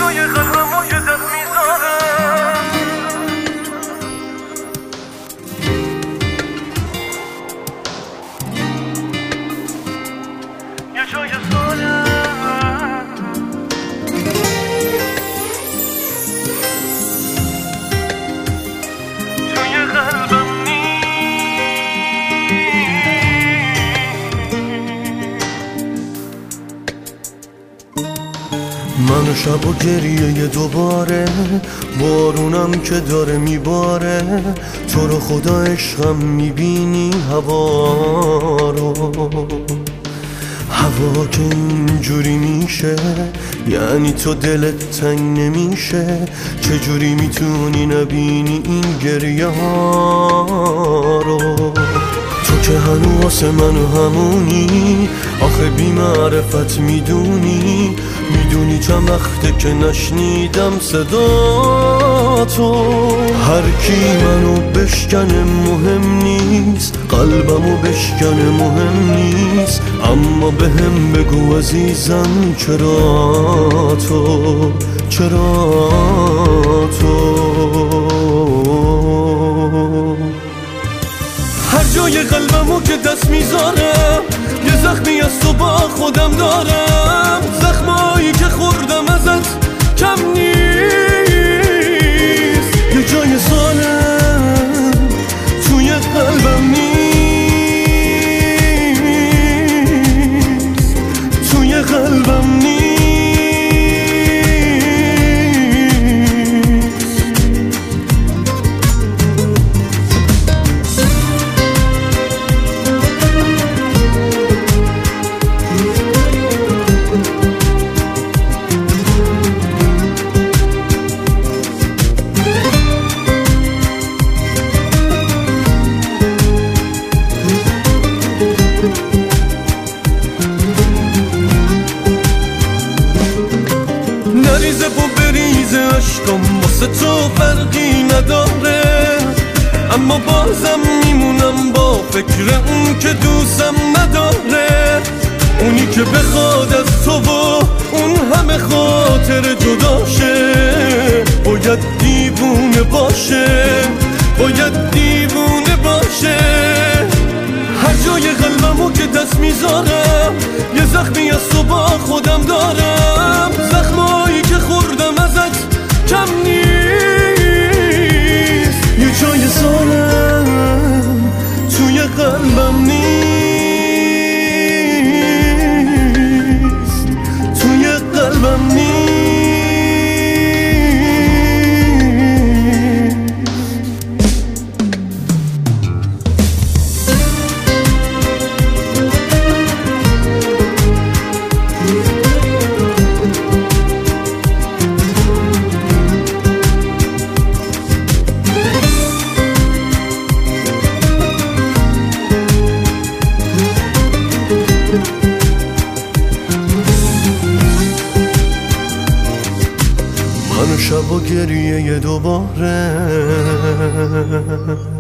جای قلبمو که دست میذارم یه جای سالم توی قلبم من شب و گریه دوباره بارونم که داره میباره تو رو خدا عشقم میبینی هوا رو هوا که اینجوری میشه یعنی تو دلت تنگ نمیشه چجوری میتونی نبینی این گریه ها رو تو که هنو واسه منو همونی آخه بی معرفت میدونی چند وقته که نشنیدم صدا تو هر کی منو بشکنه مهم نیست قلبمو بشکنه مهم نیست اما بهم بگو عزیزم چرا تو هر جای قلبمو که دست میذارم یه زخمی از تو با خودم دارم زخمایی که خوردم ازت کم نیست یه جای سالم توی قلبم نیست توی قلبم نیست نریزه و بریزه عشقم واسه تو فرقی نداره اما بازم میمونم با فکر اون که دوستم نداره اونی که بخواد از تو و اون همه خاطر جداشه باید دیوونه باشه هر جای قلبمو که دست میذارم یه زخمی از تو با خودم دارم زخمایی که خوردم ازت کم نیست یه جای سالم توی قلبم نیست توی قلبم نیست من شب و گریه دوباره